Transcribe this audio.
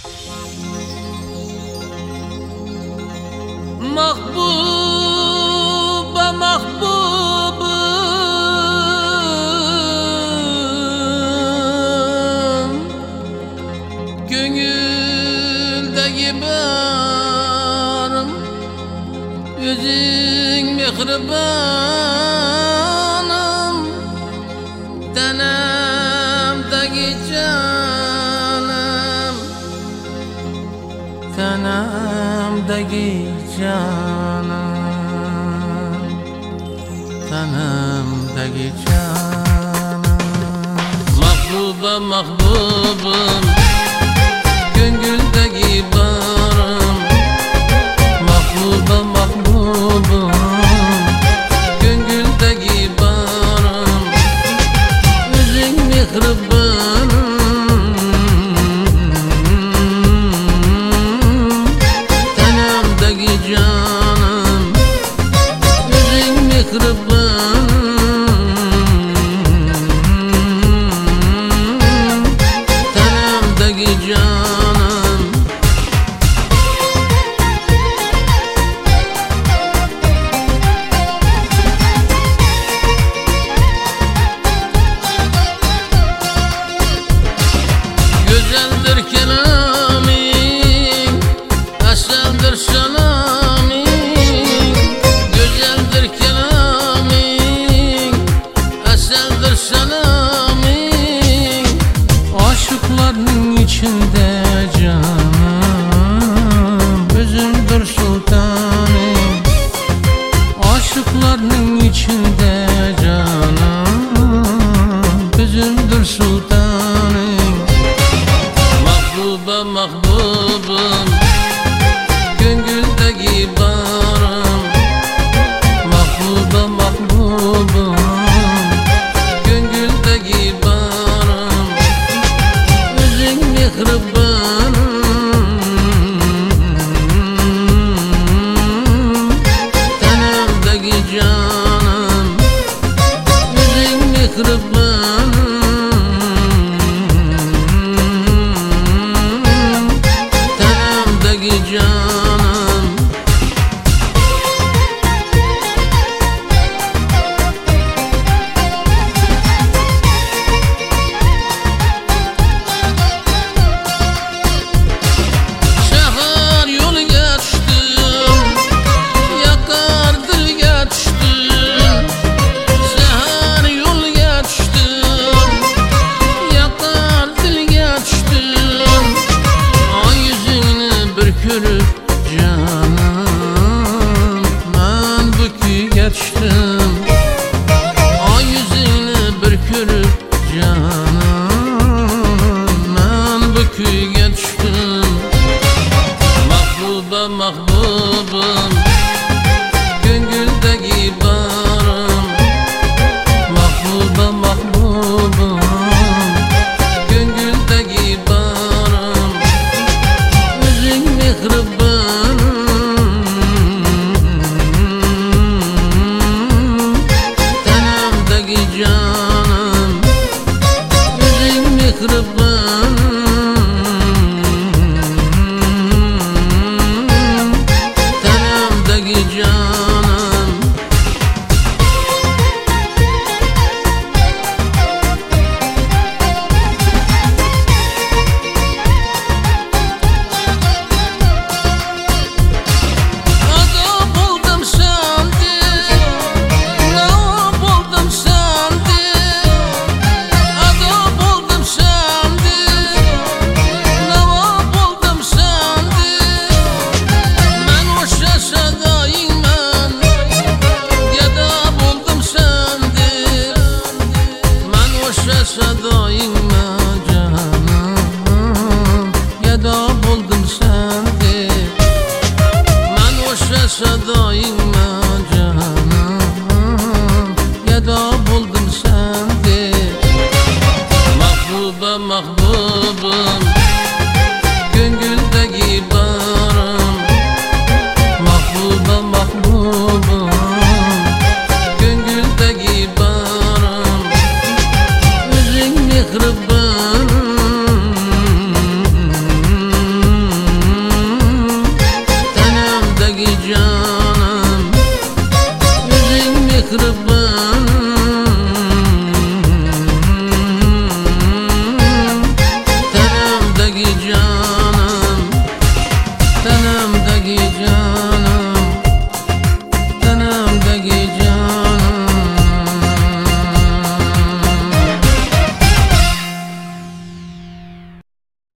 Mahbuba mahbubum, gönüldeki barım, yüzün mihribanım, tenemdeki canım, tenemdeki canım, tenemdeki canım. Mahbuba mahbubum, gönüldeki barım, mahbuba mahbubum, gönüldeki barım, yüzün mihribanım, tenemdeki canım, yüzün mihribanım, tenemdeki canım. Güzeldir kelamin, eseldir senamin. Güzeldir kelamin, eseldir senamin. Aşıkların içinde canım, özümdür sultanım. Aşıkların içinde canım, özümdür sultanım. Mahbuba mahbubum, gönüldeki barım, mahbuba mahbubum, gönüldeki barım, yüzün mihribanım, tenemdeki canım, yüzün mihribanım, canım. Şehir yolu geçtim, yakar dil geçtim. Şehir yolu geçtim, yakar dil geçtim. Ay yüzünü bürkülüp canım, ben bükü geçtim. Ay yüzünü bürkülüp canım, ben bükü geçtim. Mahbuba mahbubum, gönüldeki barım, mahbuba mahbubum, gönüldeki barım, yüzün mihribanım, tenemdeki canım, yüzün mihribanım, kırıp